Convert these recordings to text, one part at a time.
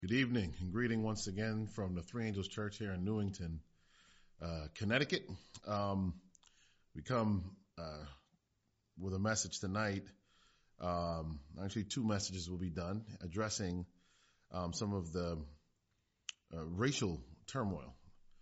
Good evening and greeting once again from the Three Angels Church here in Newington, Connecticut. We come with a message tonight. Actually, two messages will be done addressing some of the racial turmoil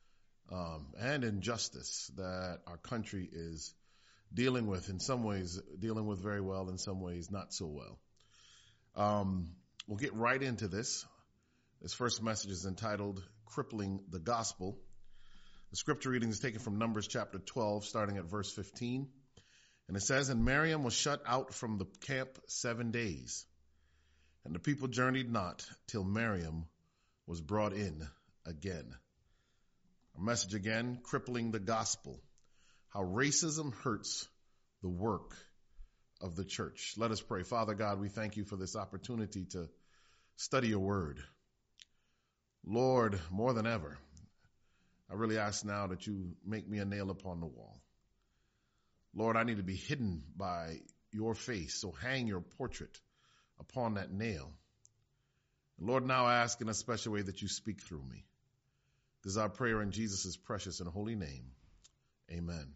and injustice that our country is dealing with, in some ways dealing with very well, in some ways not so well. We'll get right into this. This first message is entitled, Crippling the Gospel. The scripture reading is taken from Numbers chapter 12, starting at verse 15. And it says, And Miriam was shut out from the camp 7 days, and the people journeyed not till Miriam was brought in again. Our message again, Crippling the Gospel, how racism hurts the work of the church. Let us pray. Father God, we thank you for this opportunity to study your word. Lord, more than ever, I really ask now that you make me a nail upon the wall. Lord, I need to be hidden by your face, so hang your portrait upon that nail. Lord, now I ask in a special way that you speak through me. This is our prayer in Jesus' precious and holy name. Amen.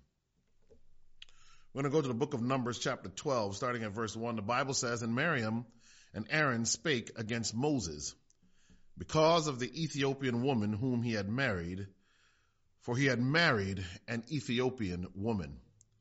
We're going to go to the book of Numbers chapter 12, starting at verse 1. The Bible says, And Miriam and Aaron spake against Moses, because of the Ethiopian woman whom he had married, for he had married an Ethiopian woman.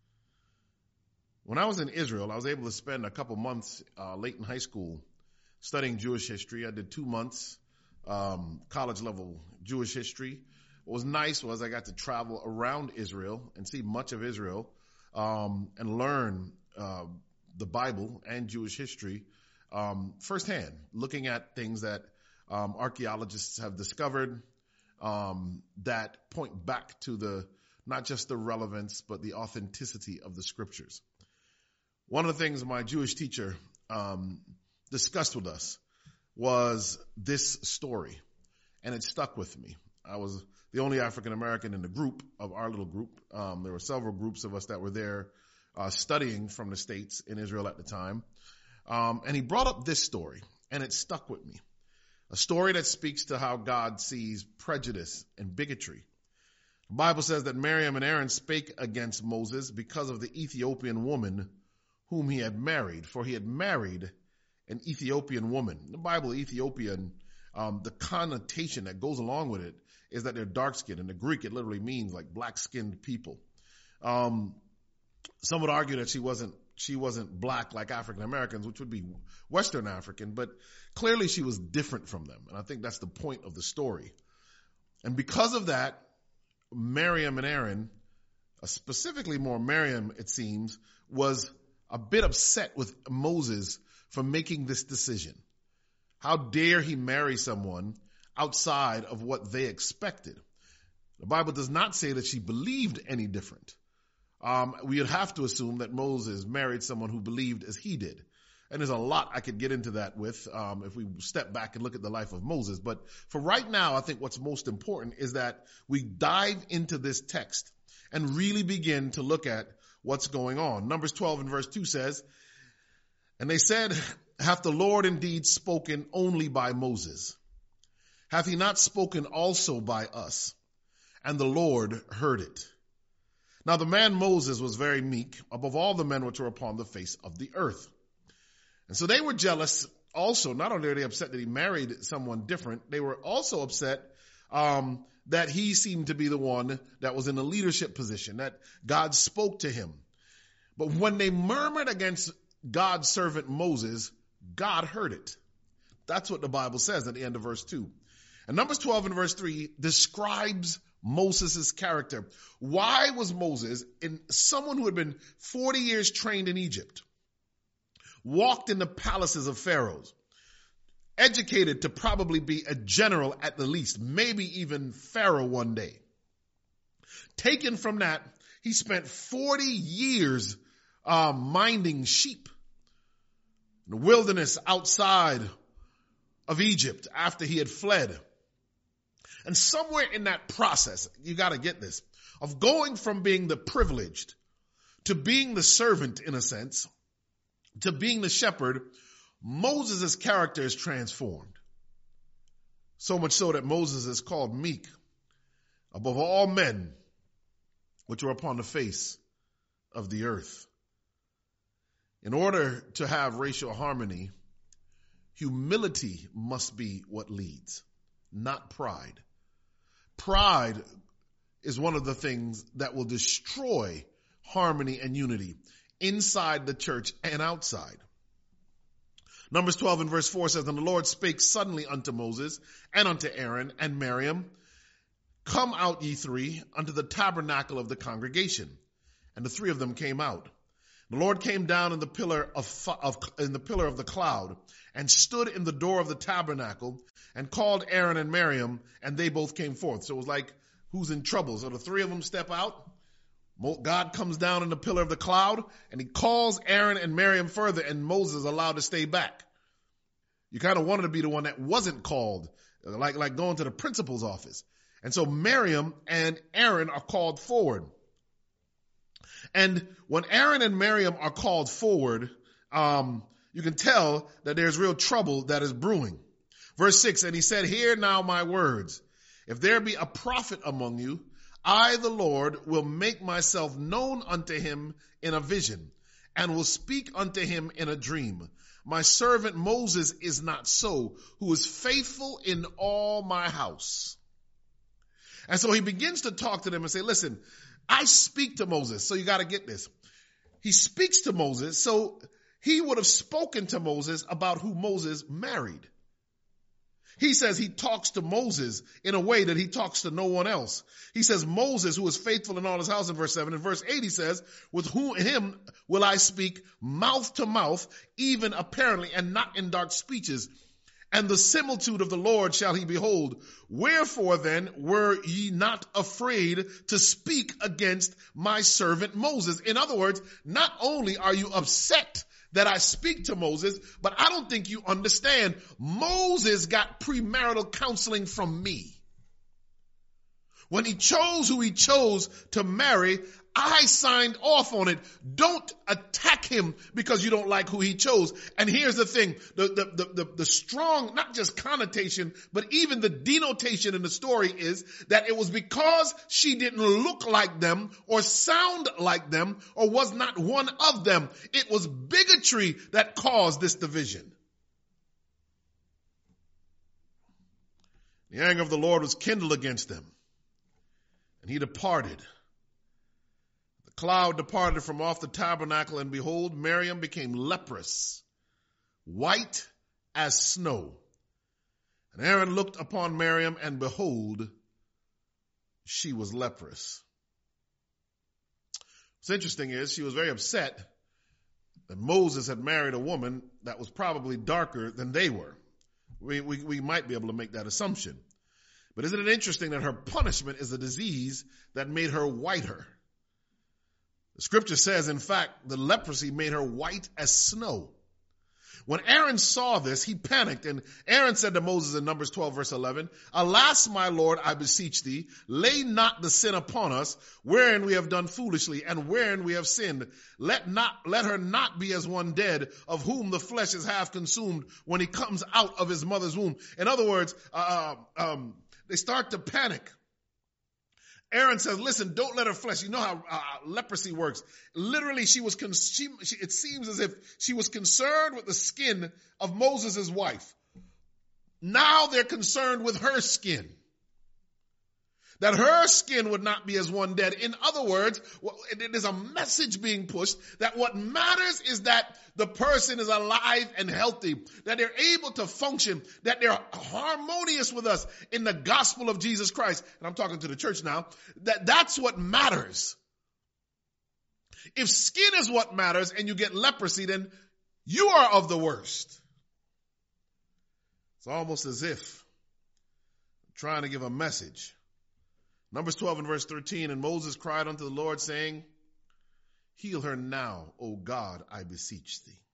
When I was in Israel, I was able to spend a couple months late in high school studying Jewish history. I did 2 months college level Jewish history. What was nice was I got to travel around Israel and see much of Israel and learn the Bible and Jewish history firsthand, looking at things that archaeologists have discovered that point back to not just the relevance, but the authenticity of the scriptures. One of the things my Jewish teacher discussed with us was this story, and it stuck with me. I was the only African American in the group of our little group. There were several groups of us that were there studying from the States in Israel at the time. And he brought up this story, and it stuck with me. A story that speaks to how God sees prejudice and bigotry. The Bible says that Miriam and Aaron spake against Moses because of the Ethiopian woman whom he had married, for he had married an Ethiopian woman. In the Bible, Ethiopian, the connotation that goes along with it is that they're dark-skinned. In the Greek, it literally means like black-skinned people. Some would argue that she wasn't black like African Americans, which would be Western African, but clearly she was different from them. And I think that's the point of the story. And because of that, Miriam and Aaron, specifically more Miriam, it seems, was a bit upset with Moses for making this decision. How dare he marry someone outside of what they expected? The Bible does not say that she believed any different. We would have to assume that Moses married someone who believed as he did. And there's a lot I could get into that with if we step back and look at the life of Moses. But for right now, I think what's most important is that we dive into this text and really begin to look at what's going on. Numbers 12 and verse 2 says, And they said, Hath the Lord indeed spoken only by Moses? Hath he not spoken also by us? And the Lord heard it. Now the man Moses was very meek, above all the men which were upon the face of the earth. And so they were jealous also. Not only are they upset that he married someone different, they were also upset that he seemed to be the one that was in a leadership position, that God spoke to him. But when they murmured against God's servant Moses, God heard it. That's what the Bible says at the end of verse 2. And Numbers 12 and verse 3 describes Moses' character. Why was Moses, someone who had been 40 years trained in Egypt, walked in the palaces of pharaohs, educated to probably be a general at the least, maybe even pharaoh one day. Taken from that, he spent 40 years minding sheep in the wilderness outside of Egypt after he had fled. And somewhere in that process, you got to get this, of going from being the privileged to being the servant in a sense, to being the shepherd, Moses' character is transformed. So much so that Moses is called meek above all men which are upon the face of the earth. In order to have racial harmony, humility must be what leads, not pride. Pride is one of the things that will destroy harmony and unity inside the church and outside. Numbers 12 and verse 4 says, "And the Lord spake suddenly unto Moses and unto Aaron and Miriam, Come out, ye three, unto the tabernacle of the congregation. And the three of them came out. The Lord came down in the pillar of the cloud and stood in the door of the tabernacle and called Aaron and Miriam, and they both came forth." So it was like, who's in trouble? So the three of them step out. God comes down in the pillar of the cloud and he calls Aaron and Miriam further, and Moses is allowed to stay back. You kind of wanted to be the one that wasn't called, like going to the principal's office. And so Miriam and Aaron are called forward. And when Aaron and Miriam are called forward, you can tell that there's real trouble that is brewing. Verse 6, "And he said, Hear now my words. If there be a prophet among you, I, the Lord, will make myself known unto him in a vision, and will speak unto him in a dream. My servant Moses is not so, who is faithful in all my house." And so he begins to talk to them and say, listen, I speak to Moses. So you got to get this. He speaks to Moses. So he would have spoken to Moses about who Moses married. He says he talks to Moses in a way that he talks to no one else. He says, Moses, who is faithful in all his house, in verse 7. In verse 8, he says, with him will I speak mouth to mouth, even apparently, and not in dark speeches. And the similitude of the Lord shall he behold. Wherefore then were ye not afraid to speak against my servant Moses? In other words, not only are you upset that I speak to Moses, but I don't think you understand. Moses got premarital counseling from me. When he chose who he chose to marry, I signed off on it. Don't attack him because you don't like who he chose. And here's the thing, the strong, not just connotation, but even the denotation in the story is that it was because she didn't look like them or sound like them or was not one of them. It was bigotry that caused this division. The anger of the Lord was kindled against them, and he departed. The cloud departed from off the tabernacle, and behold, Miriam became leprous, white as snow. And Aaron looked upon Miriam, and behold, she was leprous. What's interesting is she was very upset that Moses had married a woman that was probably darker than they were. We might be able to make that assumption. But isn't it interesting that her punishment is a disease that made her whiter? The scripture says, in fact, the leprosy made her white as snow. When Aaron saw this, he panicked, and Aaron said to Moses in Numbers 12, verse 11, Alas, my Lord, I beseech thee, lay not the sin upon us, wherein we have done foolishly, and wherein we have sinned. Let her not be as one dead, of whom the flesh is half consumed when he comes out of his mother's womb. In other words, they start to panic. Aaron says, listen, don't let her flesh. You know how leprosy works. Literally, it seems as if she was concerned with the skin of Moses' wife. Now they're concerned with her skin. That her skin would not be as one dead. In other words, there's a message being pushed that what matters is that the person is alive and healthy, that they're able to function, that they're harmonious with us in the gospel of Jesus Christ. And I'm talking to the church now, that's what matters. If skin is what matters and you get leprosy, then you are of the worst. It's almost as if I'm trying to give a message. Numbers 12 and verse 13, and Moses cried unto the Lord, saying, Heal her now, O God, I beseech thee.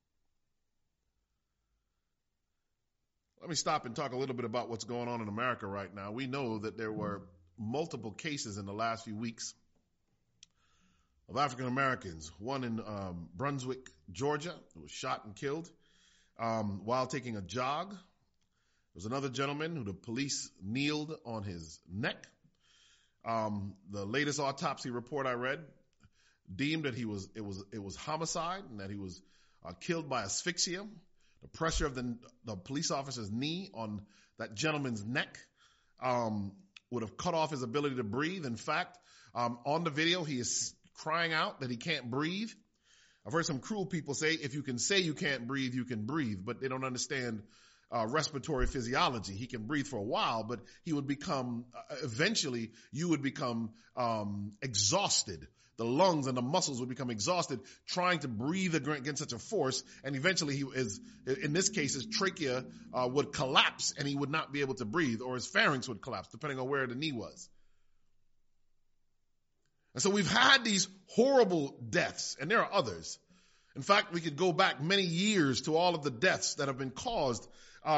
Let me stop and talk a little bit about what's going on in America right now. We know that there were multiple cases in the last few weeks of African Americans. One in Brunswick, Georgia, who was shot and killed while taking a jog. was another gentleman who the police kneeled on his neck. The latest autopsy report I read deemed that it was homicide and that he was killed by asphyxia. The pressure of the police officer's knee on that gentleman's neck would have cut off his ability to breathe. In fact, on the video, he is crying out that he can't breathe. I've heard some cruel people say, if you can say you can't breathe, you can breathe, but they don't understand respiratory physiology. He can breathe for a while, but he would become, eventually, you would become exhausted. The lungs and the muscles would become exhausted trying to breathe against such a force, and eventually in this case, his trachea would collapse and he would not be able to breathe, or his pharynx would collapse, depending on where the knee was. And so we've had these horrible deaths, and there are others. In fact, we could go back many years to all of the deaths that have been caused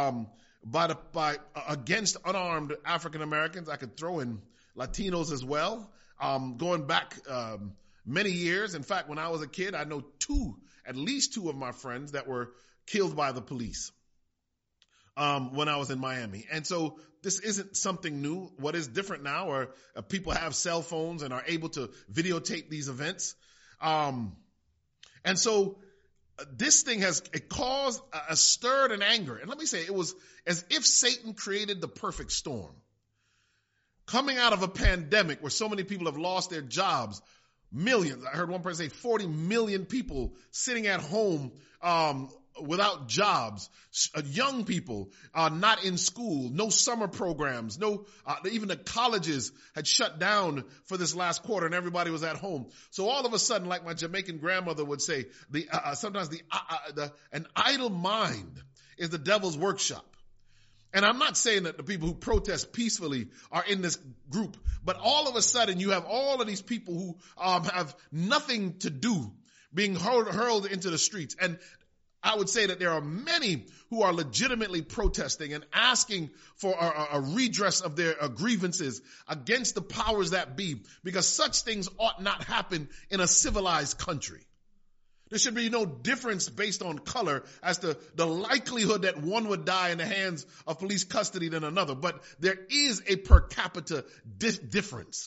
against unarmed African Americans. I could throw in Latinos as well. Going back many years. In fact, when I was a kid, I know at least two of my friends that were killed by the police when I was in Miami. And so this isn't something new. What is different now are people have cell phones and are able to videotape these events. And so this thing it caused a stirred in anger. And let me say, it was as if Satan created the perfect storm. Coming out of a pandemic where so many people have lost their jobs, millions. I heard one person say 40 million people sitting at home without jobs, young people not in school, no summer programs, even the colleges had shut down for this last quarter and everybody was at home. So all of a sudden, like my Jamaican grandmother would say, sometimes an idle mind is the devil's workshop. And I'm not saying that the people who protest peacefully are in this group, but all of a sudden you have all of these people who have nothing to do being hurled into the streets. And I would say that there are many who are legitimately protesting and asking for a redress of their grievances against the powers that be, because such things ought not happen in a civilized country. There should be no difference based on color as to the likelihood that one would die in the hands of police custody than another. But there is a per capita difference.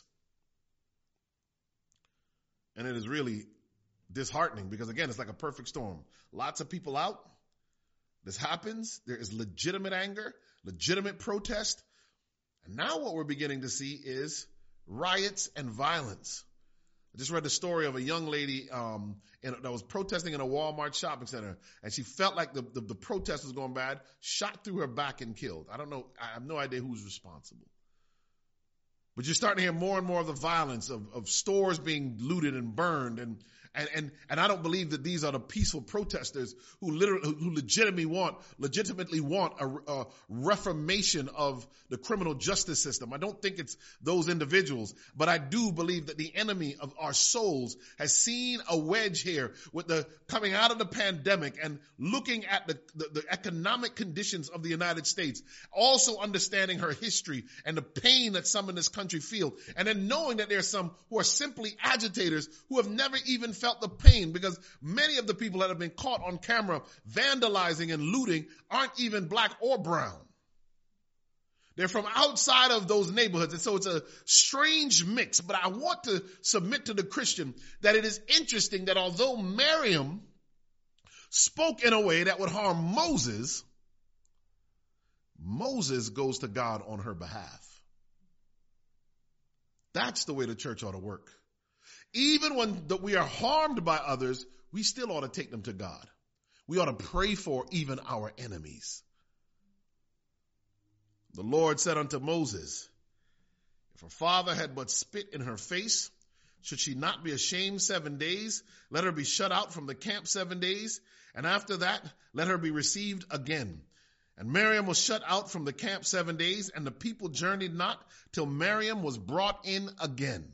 And it is really disheartening because, again, it's like a perfect storm. Lots of people out. This happens. There is legitimate anger, legitimate protest. And now what we're beginning to see is riots and violence. I just read the story of a young lady that was protesting in a Walmart shopping center, and she felt like the protest was going bad, shot through her back and killed. I don't know. I have no idea who's responsible. But you're starting to hear more and more of the violence of stores being looted and burned, and I don't believe that these are the peaceful protesters who legitimately want a reformation of the criminal justice system. I don't think it's those individuals, but I do believe that the enemy of our souls has seen a wedge here with the coming out of the pandemic and looking at the economic conditions of the United States, also understanding her history and the pain that some in this country feel, and then knowing that there's some who are simply agitators who have never even felt the pain, because many of the people that have been caught on camera vandalizing and looting aren't even black or brown. They're from outside of those neighborhoods. And so it's a strange mix. But I want to submit to the Christian that it is interesting that although Miriam spoke in a way that would harm Moses, Moses goes to God on her behalf. That's the way the church ought to work. Even when we are harmed by others, we still ought to take them to God. We ought to pray for even our enemies. The Lord said unto Moses, if her father had but spit in her face, should she not be ashamed 7 days? Let her be shut out from the camp 7 days, and after that, let her be received again. And Miriam was shut out from the camp 7 days, and the people journeyed not till Miriam was brought in again.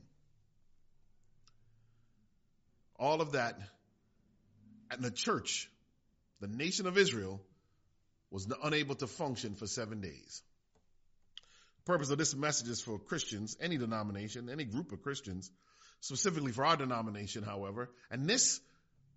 All of that, and the church, the nation of Israel, was unable to function for 7 days. The purpose of this message is for Christians, any denomination, any group of Christians, specifically for our denomination, however. And this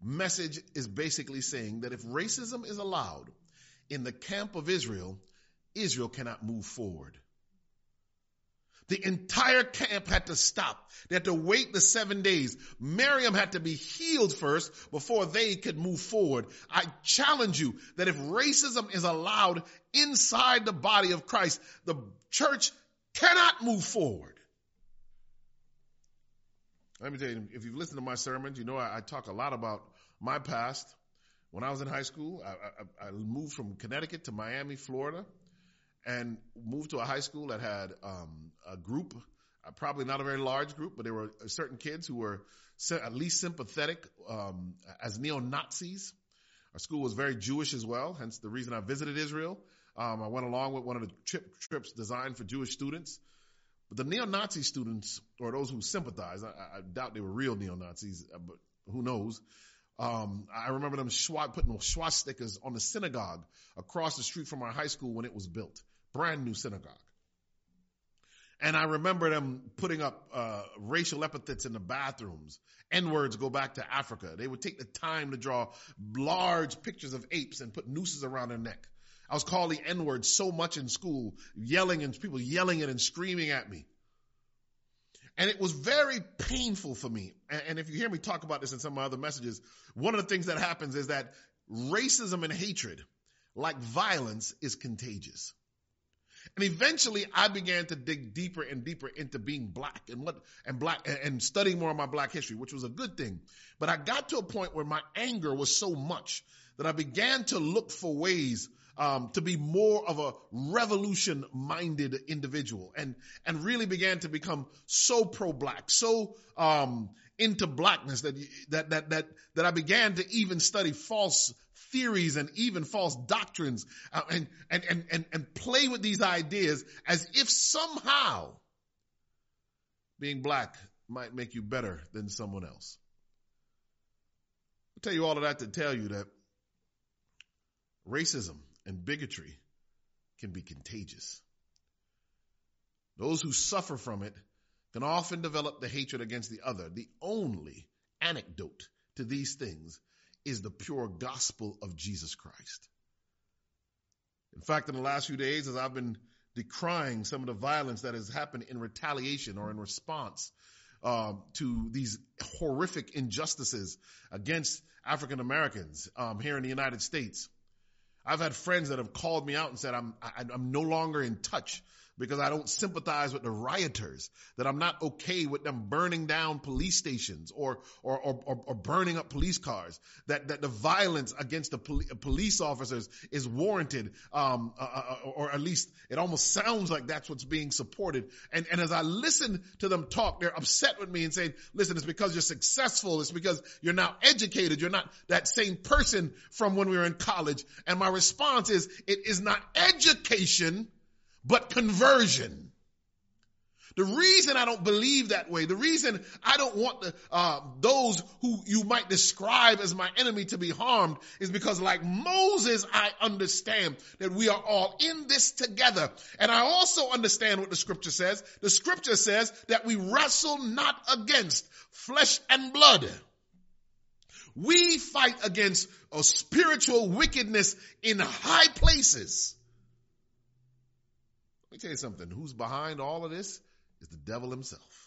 message is basically saying that if racism is allowed in the camp of Israel, Israel cannot move forward. The entire camp had to stop. They had to wait the 7 days. Miriam had to be healed first before they could move forward. I challenge you that if racism is allowed inside the body of Christ, the church cannot move forward. Let me tell you, if you've listened to my sermons, you know I talk a lot about my past. When I was in high school, I moved from Connecticut to Miami, Florida, and moved to a high school that had a group, probably not a very large group, but there were certain kids who were at least sympathetic as neo-Nazis. Our school was very Jewish as well, hence the reason I visited Israel. I went along with one of the trips designed for Jewish students. But the neo-Nazi students, or those who sympathize, I doubt they were real neo-Nazis, but who knows. I remember them putting swastikas on the synagogue across the street from our high school when it was built. Brand new synagogue. And I remember them putting up racial epithets in the bathrooms. N-words go back to Africa. They would take the time to draw large pictures of apes and put nooses around their neck. I was called the N-word so much in school, people yelling it and screaming at me. And it was very painful for me. And if you hear me talk about this in some of my other messages, one of the things that happens is that racism and hatred, like violence, is contagious. And eventually I began to dig deeper and deeper into being black and studying more of my black history, which was a good thing. But I got to a point where my anger was so much that I began to look for ways to be more of a revolution-minded individual, and really began to become so pro-black, so into blackness that I began to even study false theories and even false doctrines, and play with these ideas as if somehow being black might make you better than someone else. I'll tell you all of that to tell you that racism and bigotry can be contagious. Those who suffer from it can often develop the hatred against the other. The only antidote to these things is the pure gospel of Jesus Christ. In fact, in the last few days, as I've been decrying some of the violence that has happened in retaliation or in response to these horrific injustices against African Americans here in the United States, I've had friends that have called me out and said, I'm no longer in touch because I don't sympathize with the rioters, that I'm not okay with them burning down police stations or burning up police cars, that the violence against the police officers is warranted, or at least it almost sounds like that's what's being supported. And as I listen to them talk, they're upset with me and saying, listen, it's because you're successful. It's because you're now educated. You're not that same person from when we were in college. And my response is, it is not education, but conversion. The reason I don't believe that way, the reason I don't want those who you might describe as my enemy to be harmed, is because like Moses, I understand that we are all in this together. And I also understand what the scripture says. The scripture says that we wrestle not against flesh and blood. We fight against a spiritual wickedness in high places. Let me tell you something. Who's behind all of this is the devil himself.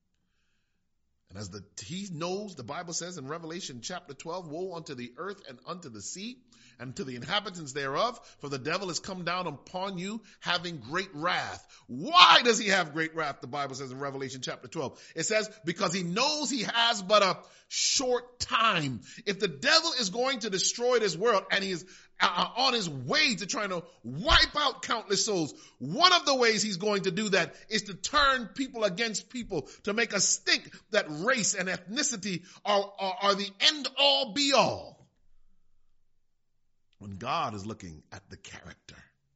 And as he knows, the Bible says in Revelation chapter 12, woe unto the earth and unto the sea and to the inhabitants thereof, for the devil has come down upon you having great wrath. Why does he have great wrath? The Bible says in Revelation chapter 12. It says, because he knows he has but a short time. If the devil is going to destroy this world and he is on his way to trying to wipe out countless souls, one of the ways he's going to do that is to turn people against people, to make us think that race and ethnicity are the end all be all, when God is looking at the character.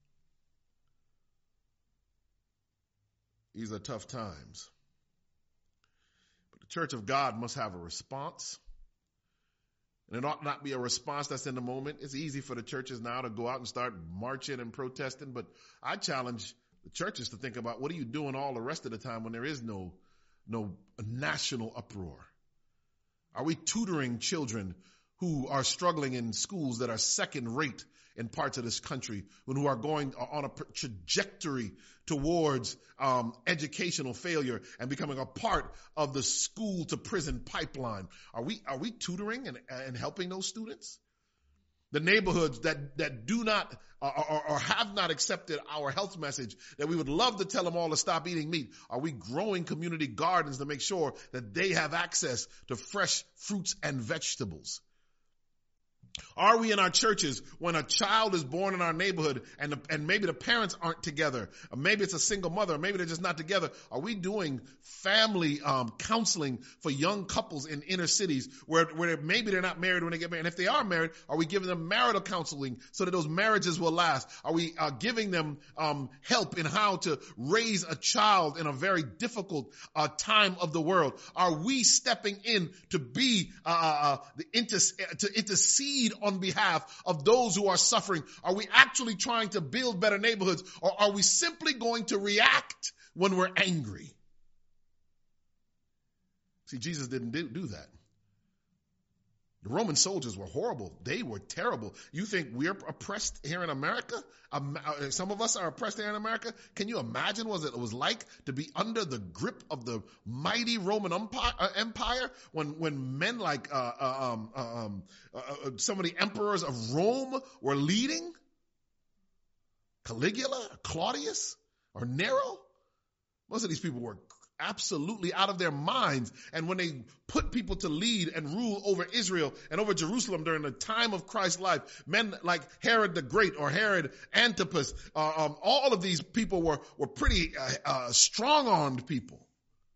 These are tough times. But the church of God must have a response. And it ought not be a response that's in the moment. It's easy for the churches now to go out and start marching and protesting, but I challenge the churches to think about, what are you doing all the rest of the time when there is no national uproar? Are we tutoring children who are struggling in schools that are second rate in parts of this country who are going on a trajectory towards educational failure and becoming a part of the school to prison pipeline. Are we tutoring and helping those students? The neighborhoods that do not or have not accepted our health message, that we would love to tell them all to stop eating meat. Are we growing community gardens to make sure that they have access to fresh fruits and vegetables? Are we in our churches when a child is born in our neighborhood and maybe the parents aren't together, or maybe it's a single mother, or maybe they're just not together? Are we doing family counseling for young couples in inner cities where maybe they're not married when they get married? And if they are married, are we giving them marital counseling so that those marriages will last? Are we giving them help in how to raise a child in a very difficult time of the world? Are we stepping in to be to intercede on behalf of those who are suffering? Are we actually trying to build better neighborhoods, or are we simply going to react when we're angry? See, Jesus didn't do that. The Roman soldiers were horrible. They were terrible. You think we're oppressed here in America? Some of us are oppressed here in America. Can you imagine what it was like to be under the grip of the mighty Roman Empire when men like some of the emperors of Rome were leading? Caligula, Claudius, or Nero? Most of these people were absolutely out of their minds. And when they put people to lead and rule over Israel and over Jerusalem during the time of Christ's life, men like Herod the Great or Herod Antipas, all of these people were pretty strong-armed people.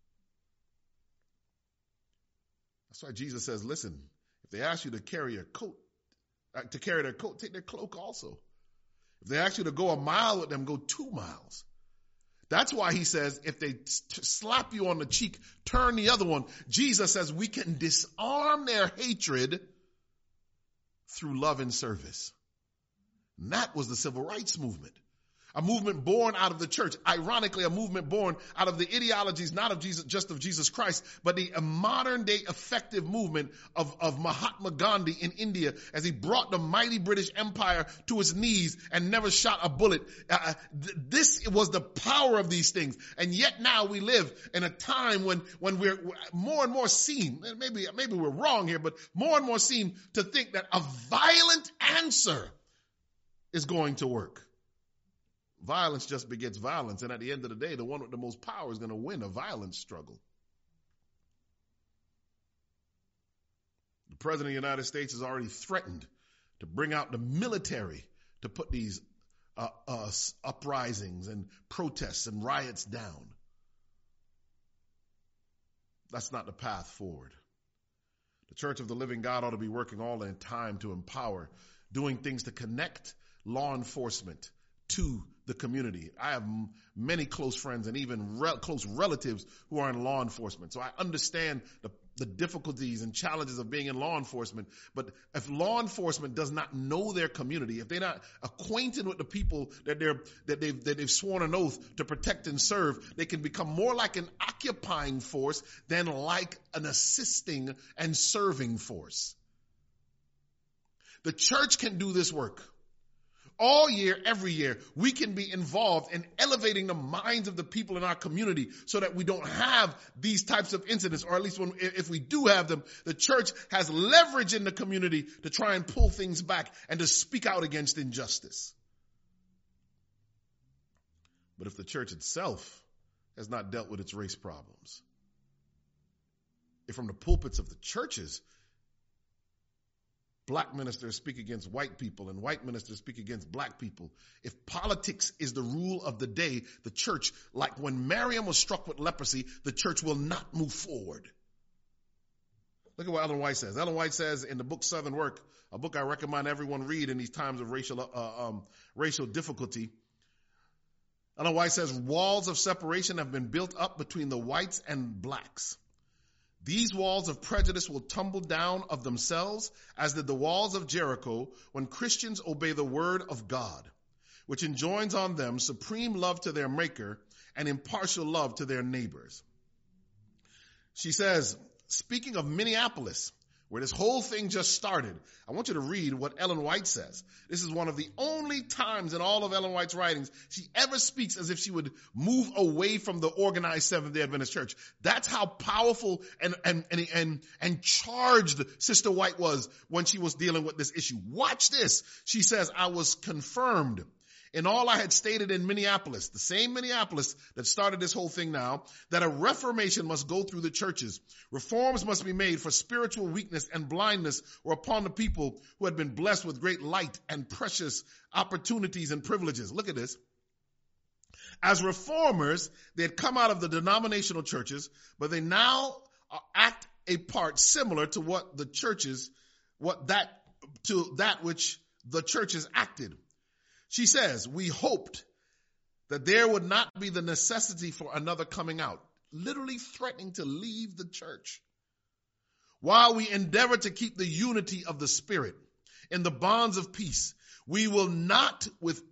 That's why Jesus says, listen, if they ask you to carry their coat, take their cloak also. If they ask you to go a mile with them, go 2 miles. That's why he says, if they slap you on the cheek, turn the other one. Jesus says we can disarm their hatred through love and service. And that was the civil rights movement. A movement born out of the church. Ironically, a movement born out of the ideologies, not of Jesus, just of Jesus Christ, but the modern day effective movement of Mahatma Gandhi in India as he brought the mighty British Empire to its knees and never shot a bullet. This was the power of these things. And yet now we live in a time when we're more and more seen, maybe we're wrong here, but more and more seen to think that a violent answer is going to work. Violence just begets violence, and at the end of the day, the one with the most power is going to win a violence struggle. The President of the United States has already threatened to bring out the military to put these uprisings and protests and riots down. That's not the path forward. The Church of the Living God ought to be working all the time to empower, doing things to connect law enforcement to the community. I have many close friends and even close relatives who are in law enforcement. So I understand the difficulties and challenges of being in law enforcement. But if law enforcement does not know their community, if they're not acquainted with the people that they've sworn an oath to protect and serve, they can become more like an occupying force than like an assisting and serving force. The church can do this work. All year, every year, we can be involved in elevating the minds of the people in our community so that we don't have these types of incidents, or at least if we do have them, the church has leverage in the community to try and pull things back and to speak out against injustice. But if the church itself has not dealt with its race problems, if from the pulpits of the churches, black ministers speak against white people and white ministers speak against black people. If politics is the rule of the day, the church, like when Miriam was struck with leprosy, the church will not move forward. Look at what Ellen White says. Ellen White says in the book Southern Work, a book I recommend everyone read in these times of racial difficulty. Ellen White says, walls of separation have been built up between the whites and blacks. These walls of prejudice will tumble down of themselves, as did the walls of Jericho, when Christians obey the word of God, which enjoins on them supreme love to their maker and impartial love to their neighbors. She says, speaking of Minneapolis, where this whole thing just started, I want you to read what Ellen White says. This is one of the only times in all of Ellen White's writings she ever speaks as if she would move away from the organized Seventh-day Adventist church. That's how powerful and charged Sister White was when she was dealing with this issue. Watch this. She says, I was confirmed in all I had stated in Minneapolis, the same Minneapolis that started this whole thing now, that a reformation must go through the churches. Reforms must be made, for spiritual weakness and blindness were upon the people who had been blessed with great light and precious opportunities and privileges. Look at this. As reformers, they had come out of the denominational churches, but they now act a part similar to that which the churches acted. She says, we hoped that there would not be the necessity for another coming out, literally threatening to leave the church, while we endeavor to keep the unity of the Spirit in the bonds of peace. We will not with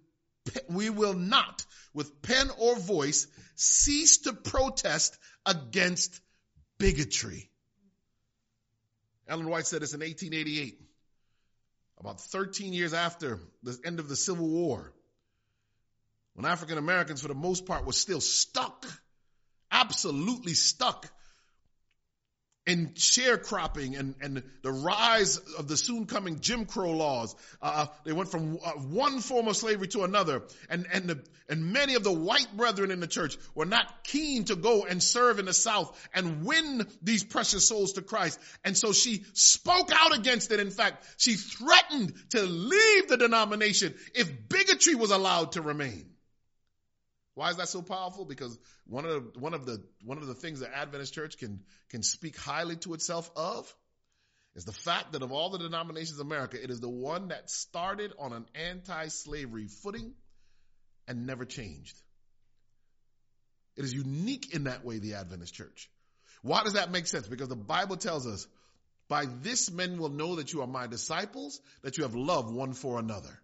pen or voice cease to protest against bigotry. Ellen White said this in 1888. About 13 years after the end of the Civil War, when African Americans, for the most part, were still stuck, absolutely stuck in sharecropping and the rise of the soon coming Jim Crow laws. They went from one form of slavery to another. And many of the white brethren in the church were not keen to go and serve in the South and win these precious souls to Christ. And so she spoke out against it. In fact, she threatened to leave the denomination if bigotry was allowed to remain. Why is that so powerful? Because one of the things the Adventist church can speak highly to itself of is the fact that of all the denominations of America, it is the one that started on an anti-slavery footing and never changed. It is unique in that way, the Adventist church. Why does that make sense? Because the Bible tells us, by this men will know that you are my disciples, that you have love one for another.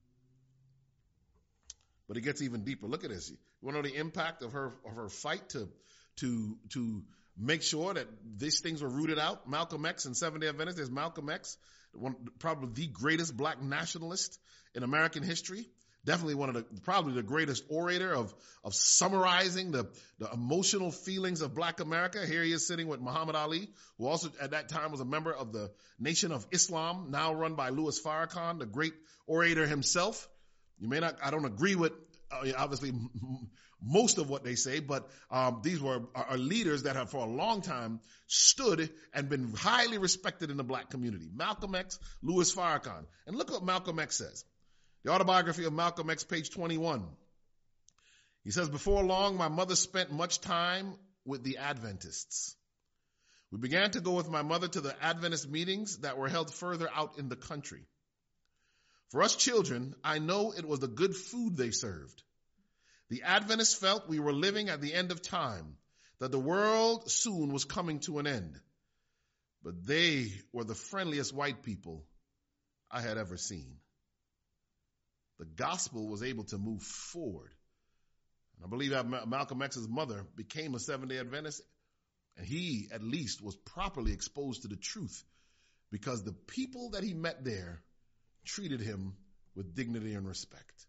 But it gets even deeper. Look at this. You want to know the impact of her fight to make sure that these things were rooted out? Malcolm X and Seventh-day Adventists. There's Malcolm X, probably the greatest black nationalist in American history. Definitely probably the greatest orator of summarizing the emotional feelings of black America. Here he is sitting with Muhammad Ali, who also at that time was a member of the Nation of Islam, now run by Louis Farrakhan, the great orator himself. I don't agree with, obviously, most of what they say, but these are leaders that have for a long time stood and been highly respected in the black community. Malcolm X, Louis Farrakhan. And look what Malcolm X says. The autobiography of Malcolm X, page 21. He says, before long, my mother spent much time with the Adventists. We began to go with my mother to the Adventist meetings that were held further out in the country. For us children, I know it was the good food they served. The Adventists felt we were living at the end of time, that the world soon was coming to an end. But they were the friendliest white people I had ever seen. The gospel was able to move forward. And I believe that Malcolm X's mother became a Seventh-day Adventist, and he at least was properly exposed to the truth because the people that he met there treated him with dignity and respect.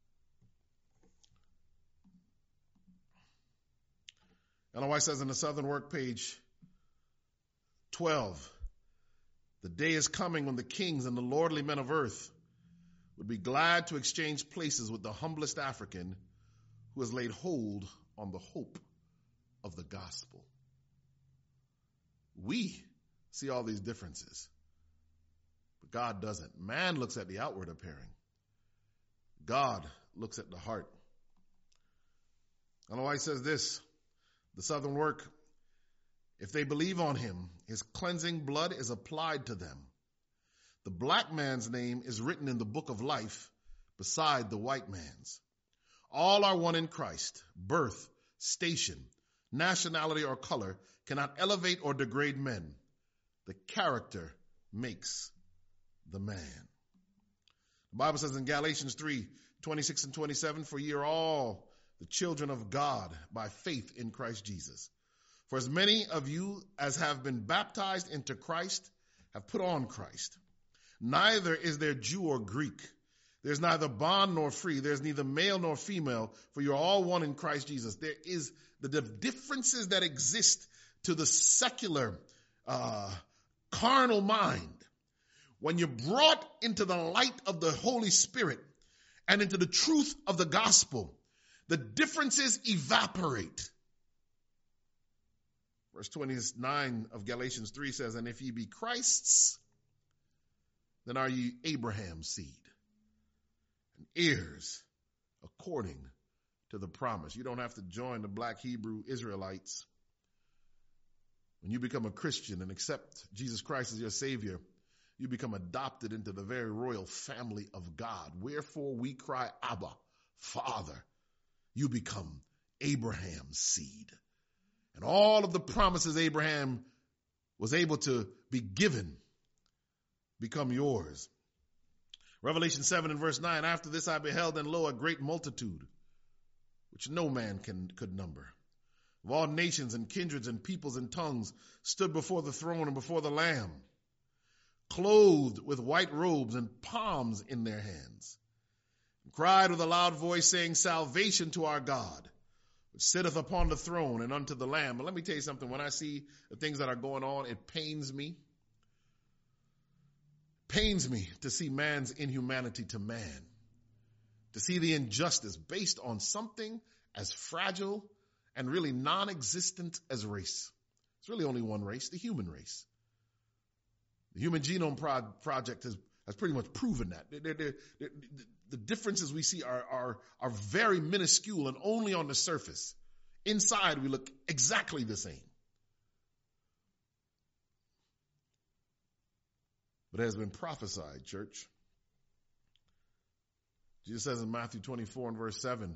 Ellen White says in the Southern Work, page 12, the day is coming when the kings and the lordly men of earth would be glad to exchange places with the humblest African who has laid hold on the hope of the gospel. We see all these differences, but God doesn't. Man looks at the outward appearing. God looks at the heart. Ellen White says this, the Southern Work, if they believe on him, his cleansing blood is applied to them. The black man's name is written in the book of life beside the white man's. All are one in Christ. Birth, station, nationality, or color cannot elevate or degrade men. The character makes the man. The Bible says in Galatians 3:26 and 27, for ye are all the children of God by faith in Christ Jesus. For as many of you as have been baptized into Christ have put on Christ. Neither is there Jew or Greek. There's neither bond nor free. There's neither male nor female, for you're all one in Christ Jesus. There is the differences that exist to the secular, carnal mind. When you're brought into the light of the Holy Spirit and into the truth of the gospel, the differences evaporate. Verse 29 of Galatians 3 says, and if ye be Christ's, then are ye Abraham's seed, and heirs according to the promise. You don't have to join the black Hebrew Israelites. When you become a Christian and accept Jesus Christ as your Savior, you become adopted into the very royal family of God. Wherefore we cry, Abba, Father. You become Abraham's seed. And all of the promises Abraham was able to be given become yours. Revelation 7 and verse 9, after this I beheld, and lo, a great multitude, which no man could number, of all nations and kindreds and peoples and tongues, stood before the throne and before the Lamb, clothed with white robes and palms in their hands, and cried with a loud voice, saying, salvation to our God, which sitteth upon the throne and unto the Lamb. But let me tell you something. When I see the things that are going on, it pains me. Pains me to see man's inhumanity to man, to see the injustice based on something as fragile and really non-existent as race. It's really only one race, the human race. The Human Genome Project has pretty much proven that. The differences we see are very minuscule and only on the surface. Inside, we look exactly the same. But it has been prophesied, church. Jesus says in Matthew 24 and verse 7,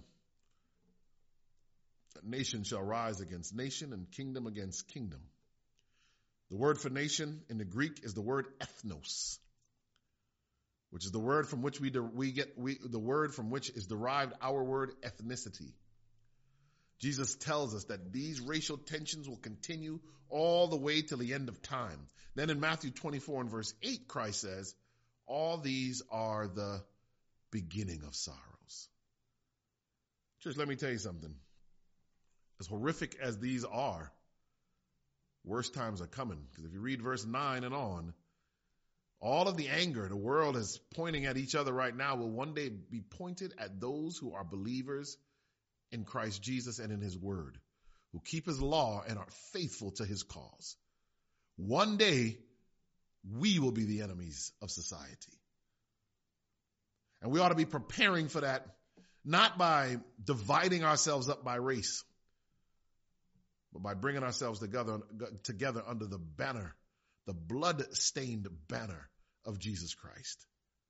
that nation shall rise against nation and kingdom against kingdom. The word for nation in the Greek is the word ethnos, which is the word from which the word from which is derived our word ethnicity. Jesus tells us that these racial tensions will continue all the way till the end of time. Then in Matthew 24 and verse 8, Christ says, all these are the beginning of sorrows. Church, let me tell you something. As horrific as these are, worse times are coming. Because if you read verse 9 and on, all of the anger the world is pointing at each other right now will one day be pointed at those who are believers in Christ Jesus and in his word, who keep his law and are faithful to his cause. One day, we will be the enemies of society. And we ought to be preparing for that, not by dividing ourselves up by race, but by bringing ourselves together under the banner, the blood-stained banner of Jesus Christ.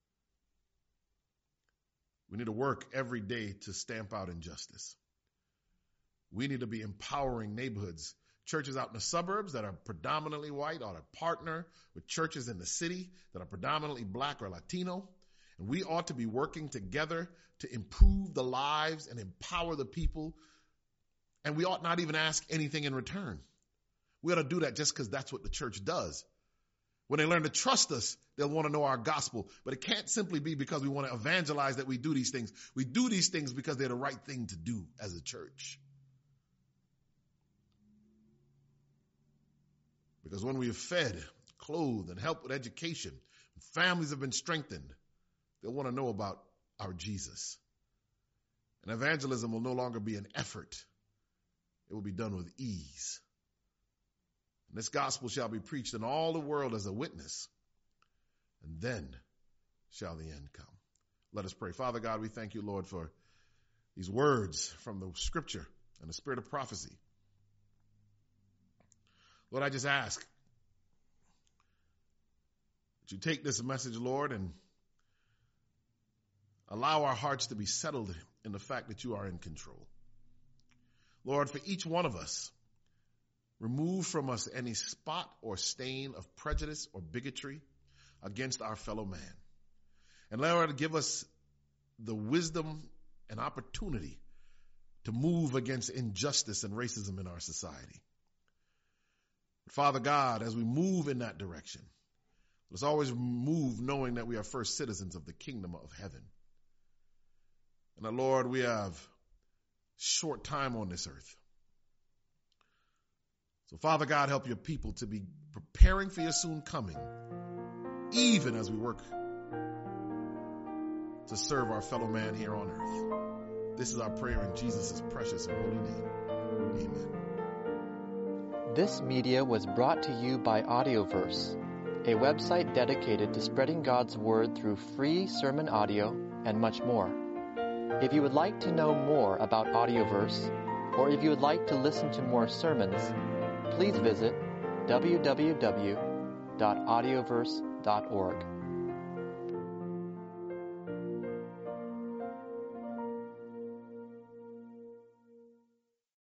We need to work every day to stamp out injustice. We need to be empowering neighborhoods. Churches out in the suburbs that are predominantly white ought to partner with churches in the city that are predominantly black or Latino. And we ought to be working together to improve the lives and empower the people. And we ought not even ask anything in return. We ought to do that just because that's what the church does. When they learn to trust us, they'll want to know our gospel. But it can't simply be because we want to evangelize that we do these things. We do these things because they're the right thing to do as a church. Because when we have fed, clothed, and helped with education, families have been strengthened, they'll want to know about our Jesus. And evangelism will no longer be an effort. It will be done with ease. And this gospel shall be preached in all the world as a witness, and then shall the end come. Let us pray. Father God, we thank you, Lord, for these words from the scripture and the spirit of prophecy. Lord, I just ask that you take this message, Lord, and allow our hearts to be settled in the fact that you are in control. Lord, for each one of us, remove from us any spot or stain of prejudice or bigotry against our fellow man. And Lord, give us the wisdom and opportunity to move against injustice and racism in our society. Father God, as we move in that direction, Let's always move knowing that we are first citizens of the kingdom of heaven. And that, Lord, we have short time on this earth. So, Father God, help your people to be preparing for your soon coming, even as we work to serve our fellow man here on earth. This is our prayer in Jesus' precious and holy name. Amen. This media was brought to you by Audioverse, a website dedicated to spreading God's Word through free sermon audio and much more. If you would like to know more about Audioverse, or if you would like to listen to more sermons, please visit www.audioverse.org.